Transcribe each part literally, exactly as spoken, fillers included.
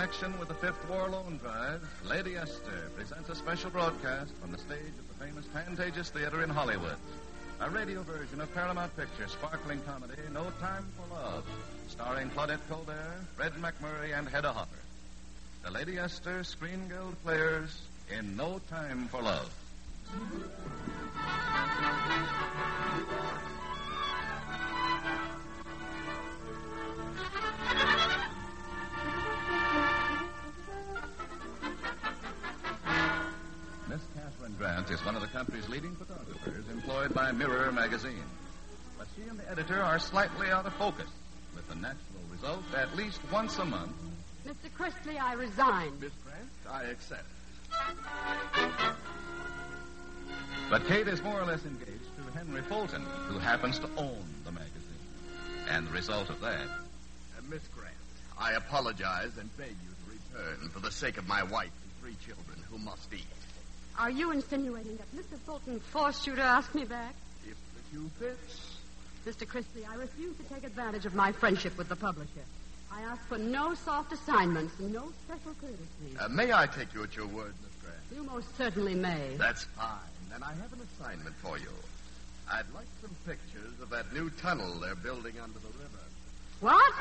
connection with the Fifth War Loan Drive, Lady Esther presents a special broadcast from the stage of the famous Pantages Theater in Hollywood. A radio version of Paramount Pictures' sparkling comedy, No Time for Love, starring Claudette Colbert, Fred McMurray, and Hedda Hopper. The Lady Esther Screen Guild Players in No Time for Love. Miss Catherine Grant is one of the country's leading photographers employed by Mirror magazine. But she and the editor are slightly out of focus, with the natural result at least once a month. Mister Christley, I resign. Miss Grant, I accept. But Kate is more or less engaged to Henry Fulton, who happens to own the magazine. And the result of that... Uh, Miss Grant, I apologize and beg you to return for the sake of my wife and three children who must eat. Are you insinuating that Mister Fulton forced you to ask me back? If the shoe fits. Mister Christley, I refuse to take advantage of my friendship with the publisher. I ask for no soft assignments and no special courtesies. Uh, may I take you at your word, Miss Grant? You most certainly may. That's fine. And I have an assignment for you. I'd like some pictures of that new tunnel they're building under the river. What?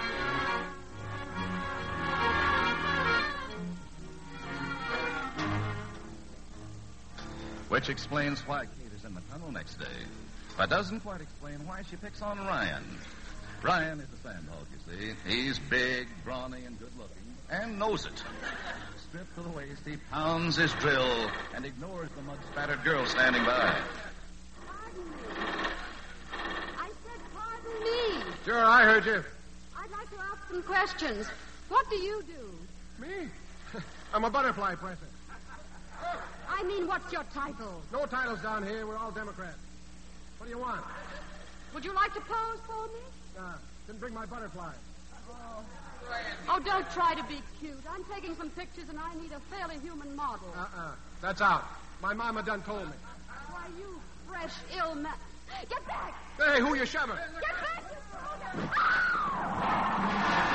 Which explains why Kate is in the tunnel next day, but doesn't quite explain why she picks on Ryan. Ryan is a sandhog, you see. He's big, brawny, and good-looking, and knows it. Stripped to the waist, he pounds his drill and ignores the mud-spattered girl standing by. Pardon me. I said pardon me. Sure, I heard you. I'd like to ask some questions. What do you do? Me? I'm a butterfly presser. I mean, what's your title? No titles down here. We're all Democrats. What do you want? Would you like to pose for me? Uh, didn't bring my butterfly. Oh. Oh, don't try to be cute. I'm taking some pictures, and I need a fairly human model. Uh-uh. That's out. My mama done told me. Why, you fresh, ill man. Get back! Hey, who you shoving? Get back, you brother! Ah!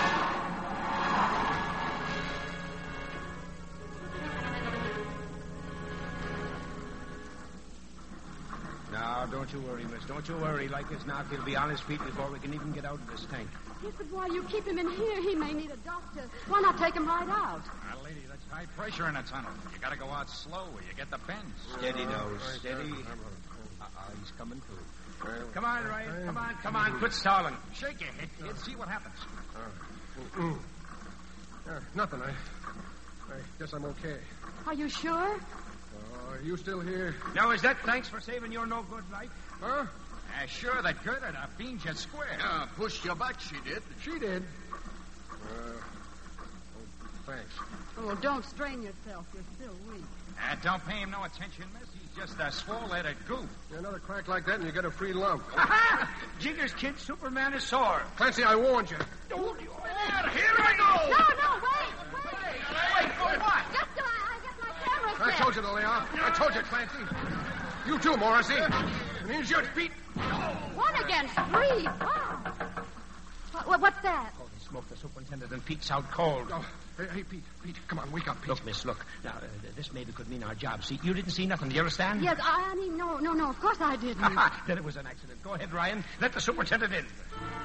Now, don't you worry, miss. Don't you worry. Like this now, he'll be on his feet before we can even get out of this tank. Yes, but while you keep him in here, he may need a doctor. Why not take him right out? Now, lady, that's high pressure in a tunnel. You gotta go out slow or you get the bends. Steady, nose. Steady. Uh-uh, he's coming through. Come on, Ryan. Come on, come on. Quit stalling. Shake your head, kid. See what happens. Uh, mm, mm. Uh, nothing. I, I guess I'm okay. Are you sure? Oh, are you still here? Now, is that thanks for saving your no-good life? Huh? Uh, sure, that girder to beans you square. Uh, pushed you back, she did. She did. Uh, oh, thanks. Oh, don't strain yourself. You're still weak. Uh, don't pay him no attention, miss. He's just a swole-headed goof. Yeah, another crack like that and you get a free lump. Jiggers, kid, Superman is sore. Clancy, I warned you. Don't you... Here I go! No, no, wait, wait. Wait, for what? Just till I, I get my camera I set. told you to lay off. I told you, Clancy. You too, Morrissey. And here's your feet. One against three. Wow. What, what's that? Holy smoke, the superintendent and Pete's out cold. Oh, hey, hey, Pete, Pete, come on, wake up, Pete. Look, miss, look. Now, uh, this maybe could mean our job. See, you didn't see nothing. Do you understand? Yes, I, I mean, no, no, no, of course I didn't. Then it was an accident. Go ahead, Ryan. Let the superintendent in.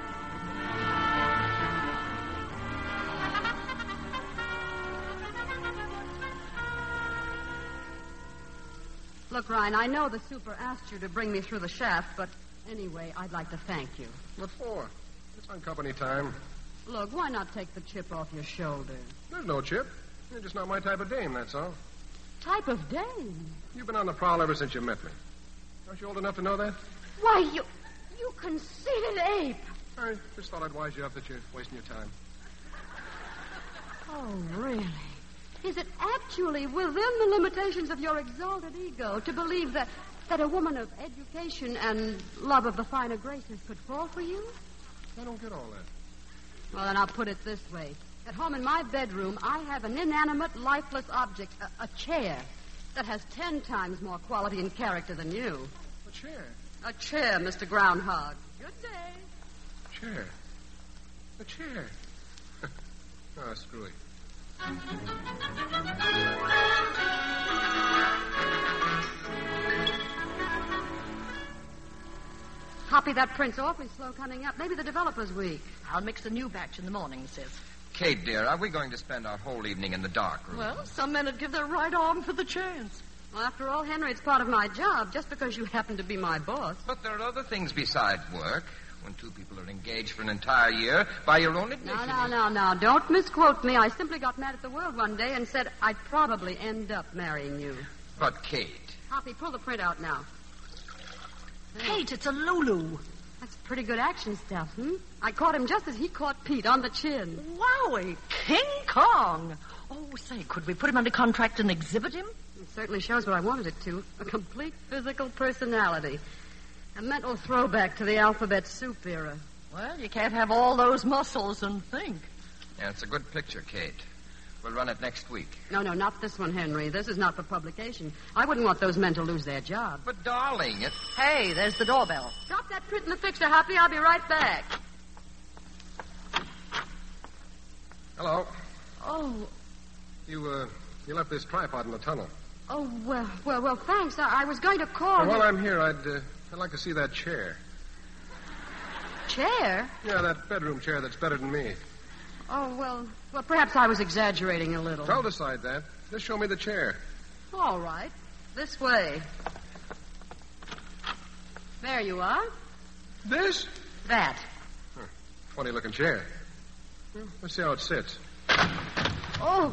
Look, Ryan, I know the super asked you to bring me through the shaft, but anyway, I'd like to thank you. What for? It's on company time. Look, why not take the chip off your shoulder? There's no chip. You're just not my type of dame, that's all. Type of dame? You've been on the prowl ever since you met me. Aren't you old enough to know that? Why, you... you conceited ape. I just thought I'd wise you up that you're wasting your time. Oh, really? Is it actually within the limitations of your exalted ego to believe that, that a woman of education and love of the finer graces could fall for you? I don't get all that. Well, then I'll put it this way. At home in my bedroom, I have an inanimate, lifeless object, a, a chair, that has ten times more quality and character than you. A chair? A chair, Mister Groundhog. Good day. Chair? A chair? Oh, screw it. Hoppy, that print's awfully slow coming up. Maybe the developer's weak. I'll mix a new batch in the morning, sis. Kate, dear, are we going to spend our whole evening in the dark room? Well, some men would give their right arm for the chance. Well, after all, Henry, it's part of my job, just because you happen to be my boss. But there are other things besides work. When two people are engaged for an entire year, by your own admission... No, no, no, no. Don't misquote me. I simply got mad at the world one day and said I'd probably end up marrying you. But, Kate... Hoppy, pull the print out now. Kate, it's a Lulu. That's pretty good action stuff, hmm? I caught him just as he caught Pete on the chin. Wowie, King Kong. Oh, say, could we put him under contract and exhibit him? It certainly shows what I wanted it to. A complete physical personality. A mental throwback to the alphabet soup era. Well, you can't have all those muscles and think. Yeah, it's a good picture, Kate. We'll run it next week. No, no, not this one, Henry. This is not for publication. I wouldn't want those men to lose their job. But, darling, it... Hey, there's the doorbell. Drop that print in the fixture, Hoppy. I'll be right back. Hello. Oh, You, uh, you left this tripod in the tunnel. oh, well, well, well, thanks. I, I was going to call Well, you. while I'm here, I'd, uh, I'd like to see that chair. Chair? Yeah, that bedroom chair that's better than me. Oh, well, well, perhaps I was exaggerating a little. I'll decide that. Just show me the chair. All right. This way. There you are. This? That. Funny-looking chair. Let's see how it sits. Oh,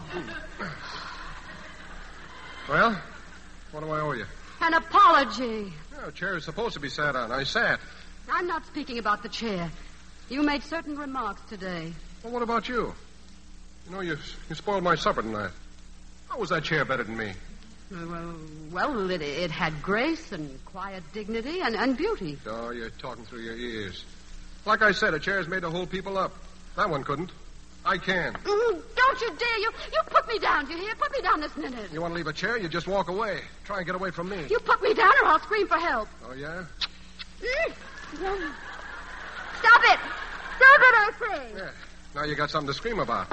Well, what do I owe you? an apology. Oh, a chair is supposed to be sat on. I sat. I'm not speaking about the chair. You made certain remarks today. Well, what about you? You know, you, you spoiled my supper tonight. How was that chair better than me? Well, well it, it had grace and quiet dignity and, and beauty. Oh, you're talking through your ears. Like I said, a chair's made to hold people up. That one couldn't. I can. Mm, don't you dare. You, you put me down, do you hear? Put me down this minute. You want to leave a chair, you just walk away. Try and get away from me. You put me down or I'll scream for help. Oh, yeah? Mm. Stop it. Stop it, I say. Yeah. Now you got something to scream about.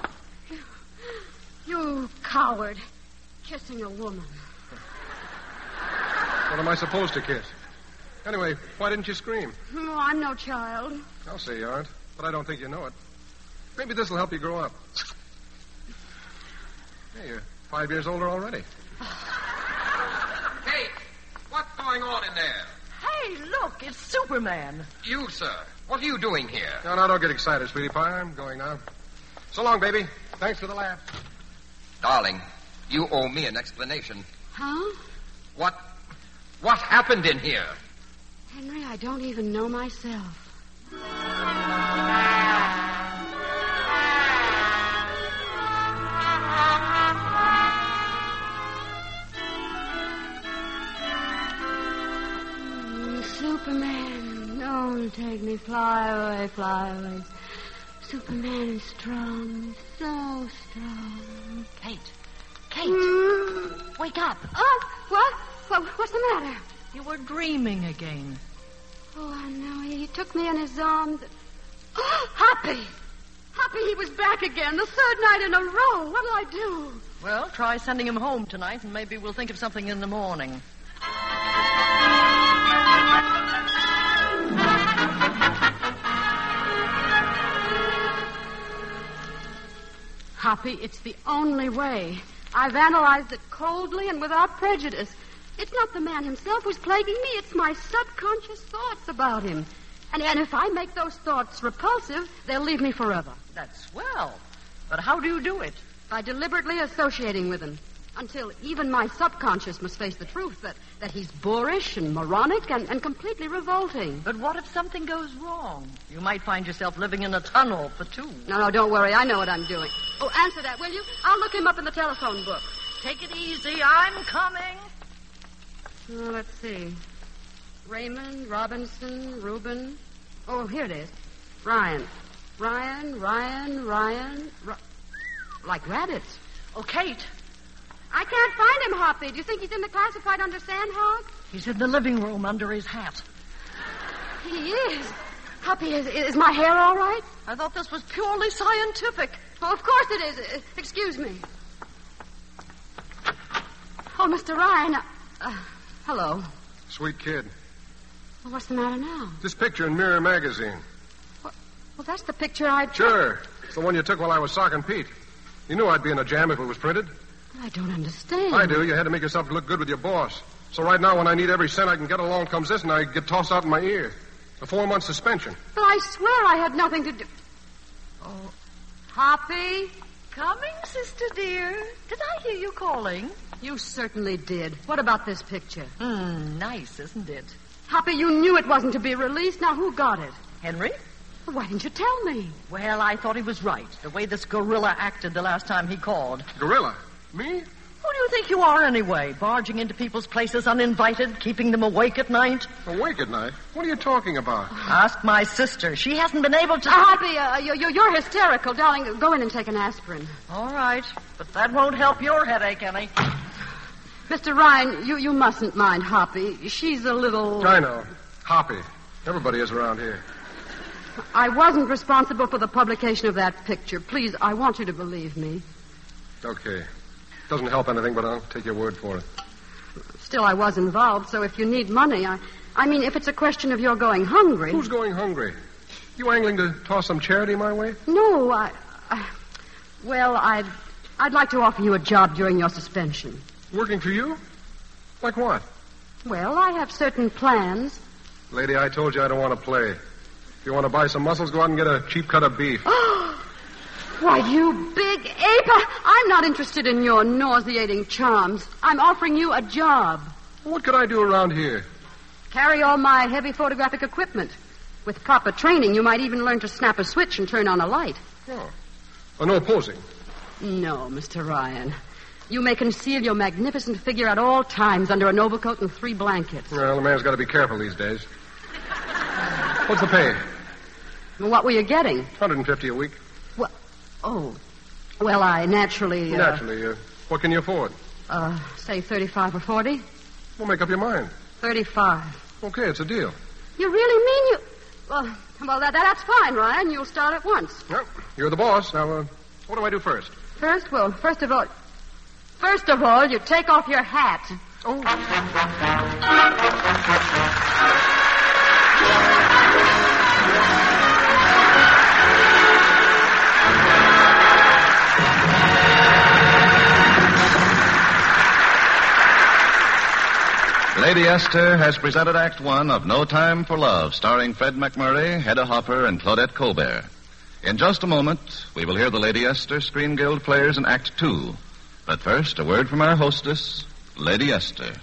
You coward. Kissing a woman. What am I supposed to kiss? Anyway, why didn't you scream? Oh, I'm no child. I'll say you aren't, but I don't think you know it. Maybe this will help you grow up. Hey, you're five years older already. Kate, what's going on in there? Hey, look, it's Superman. You, sir. What are you doing here? No, no, don't get excited, sweetie pie. I'm going now. So long, baby. Thanks for the laugh. Darling, you owe me an explanation. Huh? What... what happened in here? Henry, I don't even know myself. Mm, Superman, don't take me, fly away, fly away. Superman is strong, so strong. Kate, Kate, Mm. wake up. Oh, what? what? What's the matter? You were dreaming again. Oh, I know. He took me in his arms. Oh, Hoppy! Hoppy, he was back again, the third night in a row. What'll I do? Well, try sending him home tonight, and maybe we'll think of something in the morning. Hoppy, it's the only way. I've analyzed it coldly and without prejudice. It's not the man himself who's plaguing me. It's my subconscious thoughts about him. And, and if I make those thoughts repulsive, they'll leave me forever. That's swell. But how do you do it? By deliberately associating with him. Until even my subconscious must face the truth that, that he's boorish and moronic and, and completely revolting. But what if something goes wrong? You might find yourself living in a tunnel for two. No, no, don't worry. I know what I'm doing. Oh, answer that, will you? I'll look him up in the telephone book. Take it easy. I'm coming. Oh, let's see. Raymond, Robinson, Reuben. Oh, here it is. Ryan. Ryan, Ryan, Ryan. Ri- like rabbits. Oh, Kate. I can't find him, Hoppy. Do you think he's in the classified under Sandhog? He's in the living room under his hat. He is. Hoppy, is, is my hair all right? I thought this was purely scientific. Oh, of course it is. Uh, excuse me. Oh, Mister Ryan. Uh, hello. Sweet kid. Well, what's the matter now? This picture in Mirror Magazine. Well, well that's the picture I... Sure. It's the one you took while I was socking Pete. You knew I'd be in a jam if it was printed. I don't understand. I do. You had to make yourself look good with your boss. So right now, when I need every cent I can get, along comes this, and I get tossed out in my ear. A four-month suspension. But I swear I had nothing to do... Oh, Hoppy? Coming, sister dear. Did I hear you calling? You certainly did. What about this picture? Hmm, nice, isn't it? Hoppy, you knew it wasn't to be released. Now, who got it? Henry? Well, why didn't you tell me? Well, I thought he was right. The way this gorilla acted the last time he called. Gorilla? Me? Who do you think you are, anyway? Barging into people's places uninvited, keeping them awake at night? Awake at night? What are you talking about? Ask my sister. She hasn't been able to... Uh, Hoppy, uh, you're, you're hysterical. Darling, go in and take an aspirin. All right. But that won't help your headache any. Mister Ryan, you, you mustn't mind Hoppy. She's a little... I know. Hoppy. Everybody is around here. I wasn't responsible for the publication of that picture. Please, I want you to believe me. Okay. Doesn't help anything, but I'll take your word for it. Still, I was involved, so if you need money, I... I mean, if it's a question of your going hungry... Who's going hungry? You angling to toss some charity my way? No, I... I well, I'd... I'd like to offer you a job during your suspension. Working for you? Like what? Well, I have certain plans. Lady, I told you I don't want to play. If you want to buy some muscles, go out and get a cheap cut of beef. Why, you big ape! I'm not interested in your nauseating charms. I'm offering you a job. What could I do around here? Carry all my heavy photographic equipment. With proper training, you might even learn to snap a switch and turn on a light. Oh. Oh, no posing? No, Mister Ryan. You may conceal your magnificent figure at all times under an overcoat and three blankets. Well, the man's got to be careful these days. What's the pay? Well, what were you getting? one hundred fifty a week. What? Oh. Well, I naturally... Uh, naturally. Uh, what can you afford? Uh, say thirty-five or forty. Well, make up your mind. thirty-five. Okay, it's a deal. You really mean you... Well, well that, that's fine, Ryan. You'll start at once. Well, you're the boss. Now, uh, what do I do first? First? Well, first of all... First of all, you take off your hat. Oh. Lady Esther has presented Act One of No Time for Love, starring Fred McMurray, Hedda Hopper, and Claudette Colbert. In just a moment, we will hear the Lady Esther Screen Guild players in Act Two. But first, a word from our hostess, Lady Esther.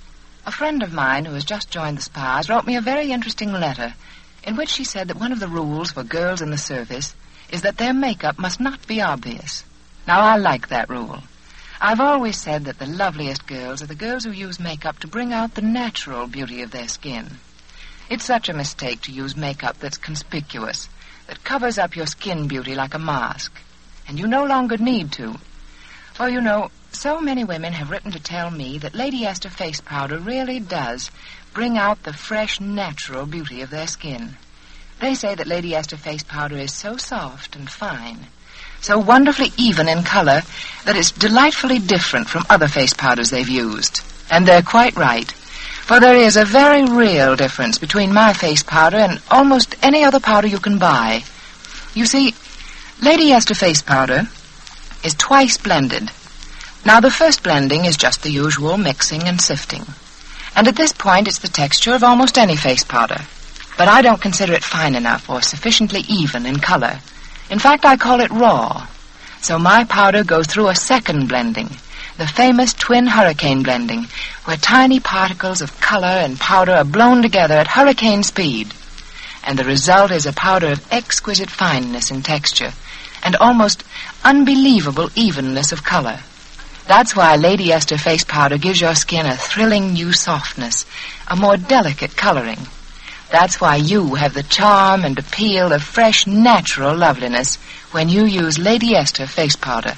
A friend of mine who has just joined the Spars wrote me a very interesting letter in which she said that one of the rules for girls in the service is that their makeup must not be obvious. Now, I like that rule. I've always said that the loveliest girls are the girls who use makeup to bring out the natural beauty of their skin. It's such a mistake to use makeup that's conspicuous, that covers up your skin beauty like a mask. And you no longer need to. Well, you know, so many women have written to tell me that Lady Esther face powder really does bring out the fresh, natural beauty of their skin. They say that Lady Esther face powder is so soft and fine, so wonderfully even in color, that it's delightfully different from other face powders they've used. And they're quite right. For there is a very real difference between my face powder and almost any other powder you can buy. You see, Lady Esther face powder is twice blended. Now, the first blending is just the usual mixing and sifting. And at this point, it's the texture of almost any face powder. But I don't consider it fine enough or sufficiently even in color. In fact, I call it raw. So my powder goes through a second blending, the famous twin hurricane blending, where tiny particles of color and powder are blown together at hurricane speed. And the result is a powder of exquisite fineness in texture and almost unbelievable evenness of color. That's why Lady Esther face powder gives your skin a thrilling new softness, a more delicate coloring. That's why you have the charm and appeal of fresh, natural loveliness when you use Lady Esther face powder.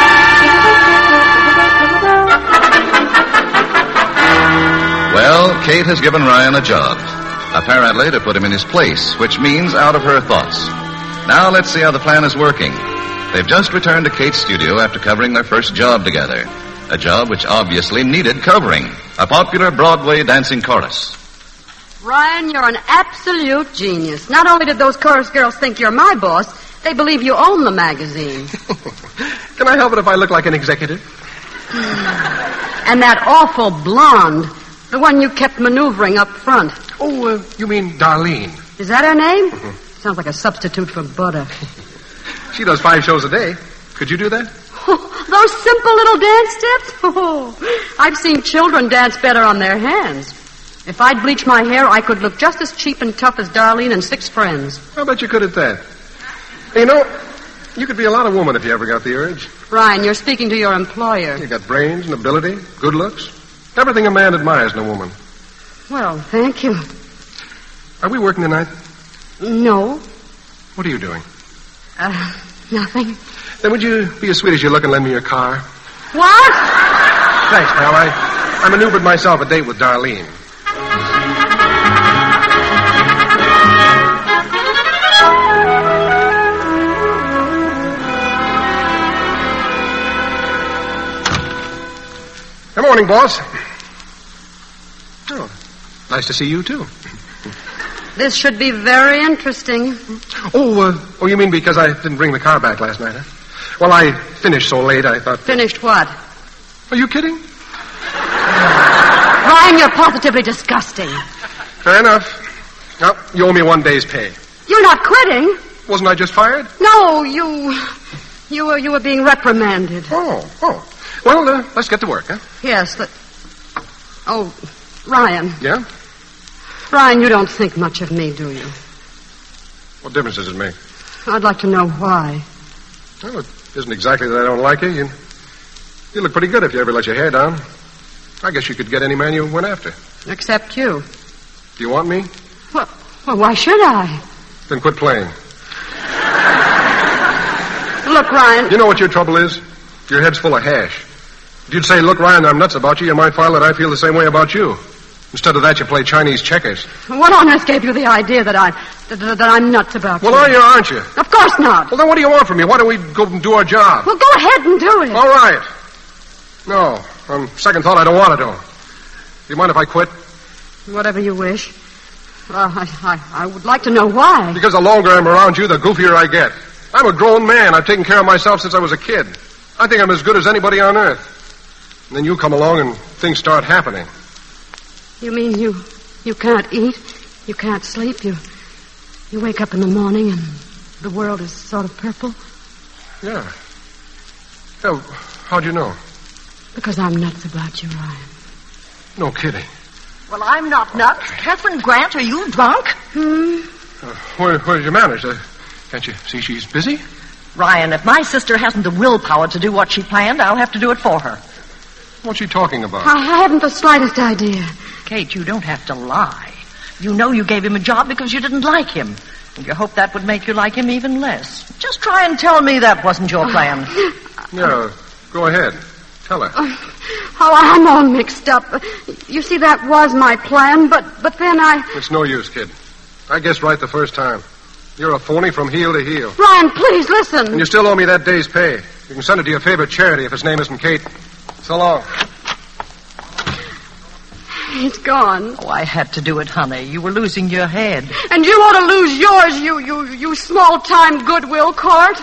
Well, Kate has given Ryan a job, apparently to put him in his place, which means out of her thoughts. Now let's see how the plan is working. They've just returned to Kate's studio after covering their first job together. A job which obviously needed covering. A popular Broadway dancing chorus. Ryan, you're an absolute genius. Not only did those chorus girls think you're my boss, they believe you own the magazine. Can I help it if I look like an executive? And that awful blonde, the one you kept maneuvering up front. Oh, uh, you mean Darlene. Is that her name? Mm-hmm. Sounds like a substitute for butter. She does five shows a day. Could you do that? Oh, those simple little dance steps? Oh, I've seen children dance better on their hands. If I'd bleach my hair, I could look just as cheap and tough as Darlene and six friends. I'll bet you could at that. Hey, you know, you could be a lot of woman if you ever got the urge. Ryan, you're speaking to your employer. You got brains and ability, good looks, everything a man admires in a woman. Well, thank you. Are we working tonight? No. What are you doing? Uh, nothing. Then would you be as sweet as you look and lend me your car? What? Thanks, pal. I, I maneuvered myself a date with Darlene. Good morning, boss. Oh, nice to see you, too. This should be very interesting. Oh, uh, oh, you mean because I didn't bring the car back last night, huh? Well, I finished so late, I thought... Finished what? Are you kidding? Ryan, you're positively disgusting. Fair enough. Well, you owe me one day's pay. You're not quitting. Wasn't I just fired? No, you... You were, you were being reprimanded. Oh, oh. Well, uh, let's get to work, huh? Yes, but... Oh, Ryan. Yeah? Ryan, you don't think much of me, do you? What difference does it make? I'd like to know why. Well, it isn't exactly that I don't like you. You, you look pretty good if you ever let your hair down. I guess you could get any man you went after. Except you. Do you want me? Well, well why should I? Then quit playing. Look, Ryan... You know what your trouble is? Your head's full of hash. If you'd say, look, Ryan, I'm nuts about you, you might find that I feel the same way about you. Instead of that, you play Chinese checkers. What on earth gave you the idea that, I, that, that I'm nuts about well, you? Well, are you or aren't you? Of course not. Well, then what do you want from me? Why don't we go and do our job? Well, go ahead and do it. All right. No, on second thought, I don't want to do it. Do you mind if I quit? Whatever you wish. Well, I, I, I would like to know why. Because the longer I'm around you, the goofier I get. I'm a grown man. I've taken care of myself since I was a kid. I think I'm as good as anybody on earth. And then you come along and things start happening. You mean you you can't eat? You can't sleep? You you wake up in the morning and the world is sort of purple? Yeah. Yeah, how'd you know? Because I'm nuts about you, Ryan. No kidding. Well, I'm not nuts. Catherine Grant, are you drunk? Hmm? Uh, where, where's your manners? Uh, can't you see she's busy? Ryan, if my sister hasn't the willpower to do what she planned, I'll have to do it for her. What's she talking about? I, I haven't the slightest idea. Kate, you don't have to lie. You know you gave him a job because you didn't like him. And you hope that would make you like him even less. Just try and tell me that wasn't your plan. Yeah, go ahead. Tell her. Oh, I'm all mixed up. You see, that was my plan, but, but then I... It's no use, kid. I guessed right the first time. You're a phony from heel to heel. Ryan, please, listen. And you still owe me that day's pay. You can send it to your favorite charity if its name isn't Kate. So long. It's gone. Oh, I had to do it, honey. You were losing your head. And you ought to lose yours, you, you, you small-time goodwill court.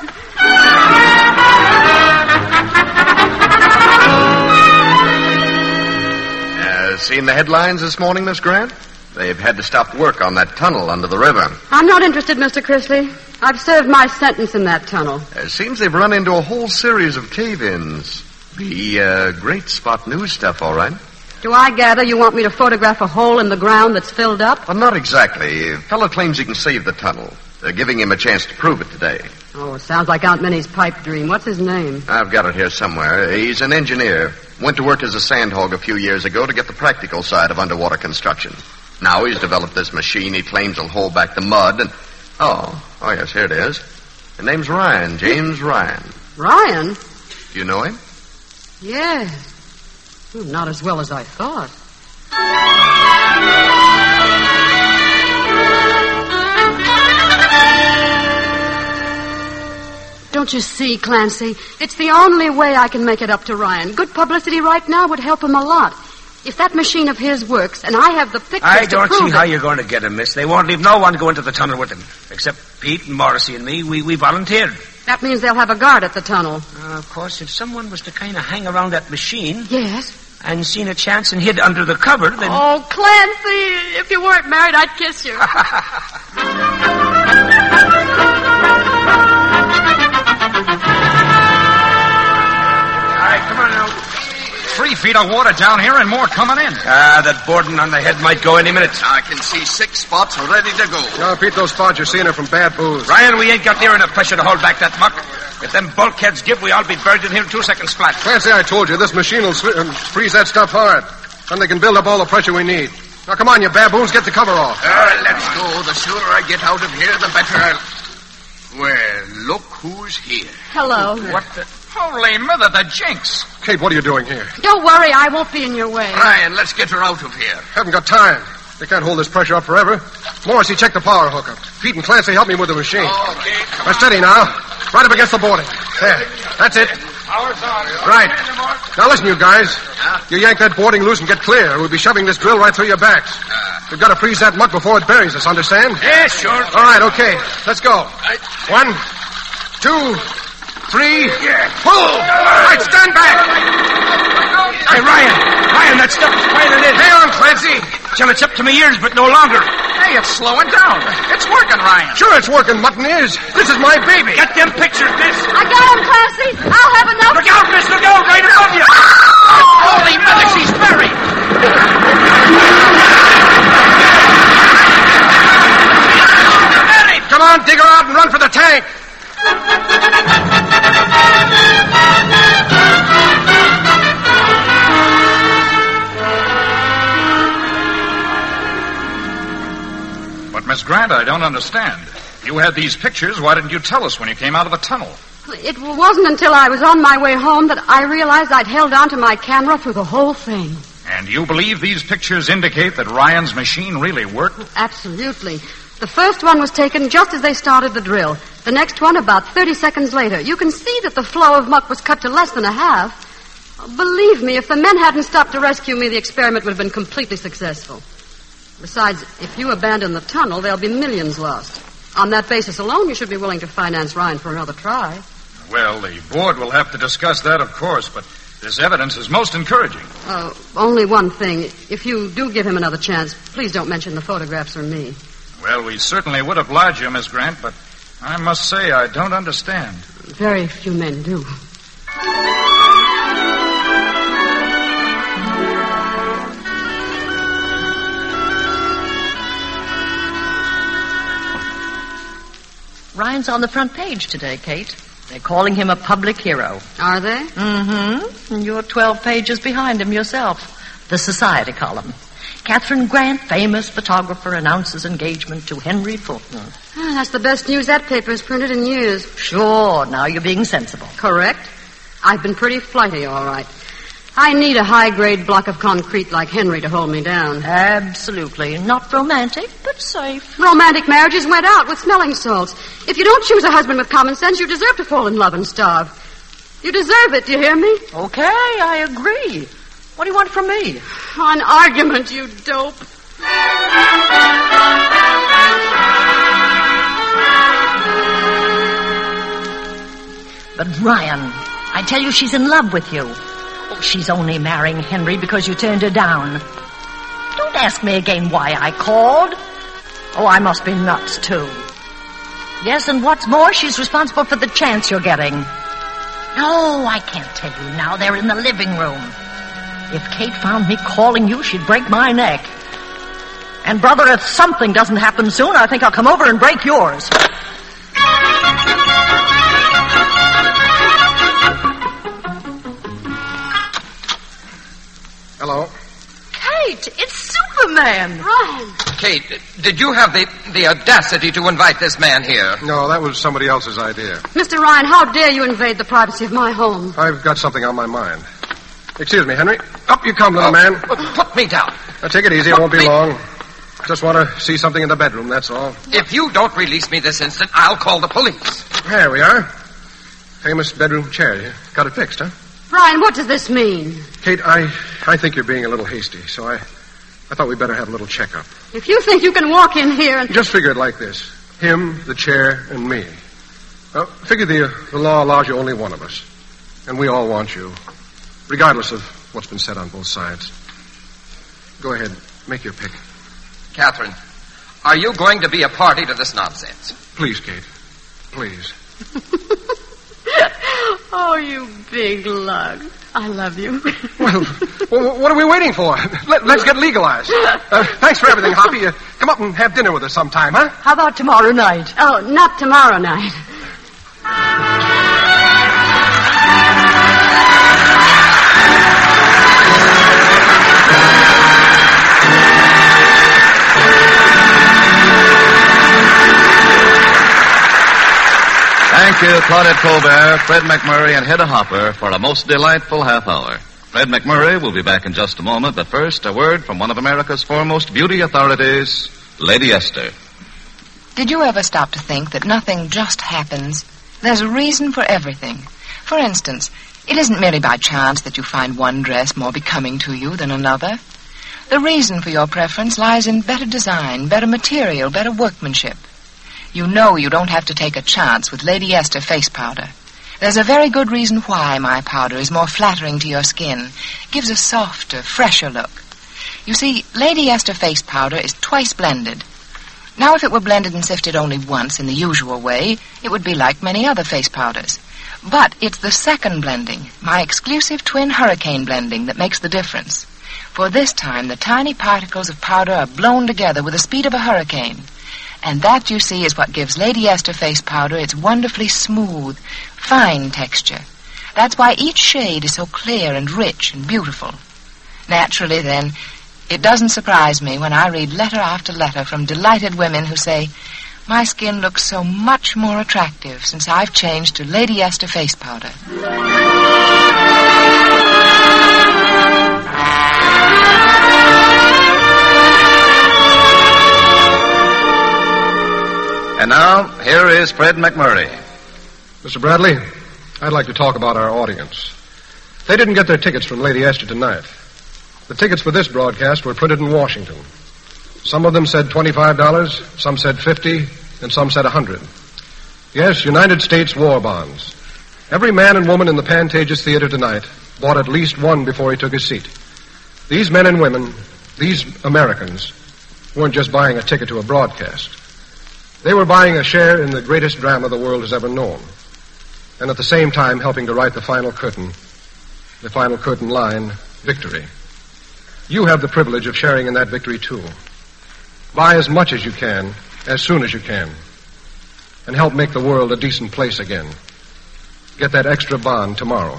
Uh, seen the headlines this morning, Miss Grant? They've had to stop work on that tunnel under the river. I'm not interested, Mister Chrisley. I've served my sentence in that tunnel. It uh, seems they've run into a whole series of cave-ins. Be uh, great spot news stuff, all right. Do I gather you want me to photograph a hole in the ground that's filled up? Well, not exactly. A fellow claims he can save the tunnel. They're giving him a chance to prove it today. Oh, it sounds like Aunt Minnie's pipe dream. What's his name? I've got it here somewhere. He's an engineer. Went to work as a sand hog a few years ago to get the practical side of underwater construction. Now he's developed this machine he claims will hold back the mud and... Oh, oh yes, here it is. The name's Ryan, James Ryan. Ryan? Do you know him? Yes. Well, not as well as I thought. Don't you see, Clancy? It's the only way I can make it up to Ryan. Good publicity right now would help him a lot. If that machine of his works, and I have the pictures I to don't prove see it. how you're going to get him, miss. They won't leave no one go into the tunnel with him. Except Pete and Morrissey and me. We, we volunteered. That means they'll have a guard at the tunnel. Uh, of course, if someone was to kind of hang around that machine... Yes? And seen a chance and hid under the cover, then... Oh, Clancy, if you weren't married, I'd kiss you. Three feet of water down here and more coming in. Ah, that boarding on the head might go any minute. I can see six spots ready to go. No, Pete, those spots you're seeing are from bad booze. Ryan, we ain't got near enough pressure to hold back that muck. If them bulkheads give, we all be buried in here in two seconds flat. Clancy, I told you, this machine will sw- um, freeze that stuff hard. Then they can build up all the pressure we need. Now, come on, you baboons, get the cover off. Uh, let's go. The sooner I get out of here, the better I'll... Well, look who's here. Hello. What the... Holy mother, the jinx. Kate, what are you doing here? Don't worry, I won't be in your way. Ryan, let's get her out of here. Haven't got time. They can't hold this pressure up forever. Morrissey, check the power hookup. Pete and Clancy, help me with the machine. Okay. Now, steady now. Right up against the boarding. There. That's it. Power's on. Right. Now, listen, you guys. You yank that boarding loose and get clear. We'll be shoving this drill right through your backs. We've got to freeze that muck before it buries us, understand? Yeah, sure. All right, okay. Let's go. One, two, three. Yeah. Pull! All right, stand back. Hey, Ryan. Ryan, that stuff is piling in. Hang on, Clancy. Till it's up to my ears, but no longer. Hey, it's slowing down. It's working, Ryan. Sure, it's working. Mutton is. This is my baby. Get them pictures, miss. I got him, Clancy. I'll have enough. Look out, miss. Look out. Right above you. Holy mother, she's buried. Come on, dig her out and run for the tank. But, Miss Grant, I don't understand. You had these pictures. Why didn't you tell us when you came out of the tunnel? It wasn't until I was on my way home that I realized I'd held on to my camera through the whole thing. And you believe these pictures indicate that Ryan's machine really worked? Absolutely. The first one was taken just as they started the drill. The next one about thirty seconds later. You can see that the flow of muck was cut to less than a half. Believe me, if the men hadn't stopped to rescue me, the experiment would have been completely successful. Besides, if you abandon the tunnel, there'll be millions lost. On that basis alone, you should be willing to finance Ryan for another try. Well, the board will have to discuss that, of course, but this evidence is most encouraging. Uh, only one thing. If you do give him another chance, please don't mention the photographs or me. Well, we certainly would oblige you, Miss Grant, but I must say I don't understand. Very few men do. Ryan's on the front page today, Kate. They're calling him a public hero. Are they? Mm-hmm. And you're twelve pages behind him yourself. The society column. Catherine Grant, famous photographer, announces engagement to Henry Fulton. Ah, that's the best news that paper has printed in years. Sure, now you're being sensible. Correct. I've been pretty flighty, all right. I need a high-grade block of concrete like Henry to hold me down. Absolutely. Not romantic, but safe. Romantic marriages went out with smelling salts. If you don't choose a husband with common sense, you deserve to fall in love and starve. You deserve it, do you hear me? Okay, I agree. What do you want from me? An argument, you dope. But Ryan, I tell you she's in love with you. Oh, she's only marrying Henry because you turned her down. Don't ask me again why I called. Oh, I must be nuts, too. Yes, and what's more, she's responsible for the chance you're getting. No, I can't tell you now. They're in the living room. If Kate found me calling you, she'd break my neck. And, brother, if something doesn't happen soon, I think I'll come over and break yours. Hello. Kate, it's Superman. Ryan. Kate, did you have the, the audacity to invite this man here? No, that was somebody else's idea. Mister Ryan, how dare you invade the privacy of my home? I've got something on my mind. Excuse me, Henry. Up you come, little Oh, man. Put me down. Now, take it easy. It won't be long. Just want to see something in the bedroom, that's all. If you don't release me this instant, I'll call the police. There we are. Famous bedroom chair. You got it fixed, huh? Brian, what does this mean? Kate, I, I think you're being a little hasty, so I, I thought we'd better have a little checkup. If you think you can walk in here and... Just figure it like this. Him, the chair, and me. Well, figure the, the law allows you only one of us. And we all want you, regardless of what's been said on both sides. Go ahead. Make your pick. Catherine, are you going to be a party to this nonsense? Please, Kate. Please. Oh, you big lug. I love you. Well, well, what are we waiting for? Let, let's get legalized. Uh, thanks for everything, Hoppy. Uh, come up and have dinner with us sometime, huh? How about tomorrow night? Oh, not tomorrow night. Thank you, Claudette Colbert, Fred McMurray, and Hedda Hopper for a most delightful half hour. Fred McMurray will be back in just a moment, but first, a word from one of America's foremost beauty authorities, Lady Esther. Did you ever stop to think that nothing just happens? There's a reason for everything. For instance, it isn't merely by chance that you find one dress more becoming to you than another. The reason for your preference lies in better design, better material, better workmanship. You know you don't have to take a chance with Lady Esther face powder. There's a very good reason why my powder is more flattering to your skin, gives a softer, fresher look. You see, Lady Esther face powder is twice blended. Now, if it were blended and sifted only once in the usual way, it would be like many other face powders. But it's the second blending, my exclusive twin hurricane blending, that makes the difference. For this time, the tiny particles of powder are blown together with the speed of a hurricane. And that, you see, is what gives Lady Esther face powder its wonderfully smooth, fine texture. That's why each shade is so clear and rich and beautiful. Naturally, then, it doesn't surprise me when I read letter after letter from delighted women who say, my skin looks so much more attractive since I've changed to Lady Esther face powder. And now, here is Fred McMurray. Mister Bradley, I'd like to talk about our audience. They didn't get their tickets from Lady Esther tonight. The tickets for this broadcast were printed in Washington. Some of them said twenty-five dollars, some said fifty dollars, and some said one hundred dollars. Yes, United States war bonds. Every man and woman in the Pantages Theater tonight bought at least one before he took his seat. These men and women, these Americans, weren't just buying a ticket to a broadcast. They were buying a share in the greatest drama the world has ever known, and at the same time helping to write the final curtain, the final curtain line, victory. You have the privilege of sharing in that victory, too. Buy as much as you can, as soon as you can, and help make the world a decent place again. Get that extra bond tomorrow.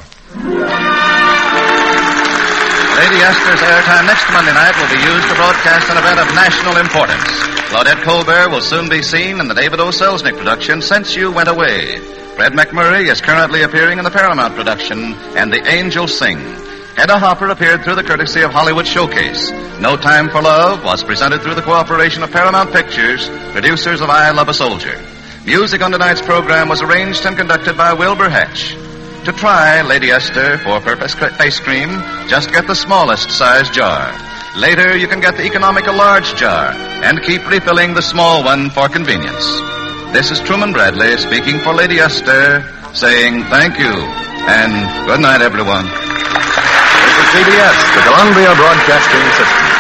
Lady Esther's airtime next Monday night will be used to broadcast an event of national importance. Claudette Colbert will soon be seen in the David O. Selznick production, Since You Went Away. Fred McMurray is currently appearing in the Paramount production, And the Angels Sing. Hedda Hopper appeared through the courtesy of Hollywood Showcase. No Time for Love was presented through the cooperation of Paramount Pictures, producers of I Love a Soldier. Music on tonight's program was arranged and conducted by Wilbur Hatch. To try Lady Esther four-purpose face cream, just get the smallest size jar. Later, you can get the economical large jar and keep refilling the small one for convenience. This is Truman Bradley speaking for Lady Esther, saying thank you and good night, everyone. This is C B S, the Columbia Broadcasting System.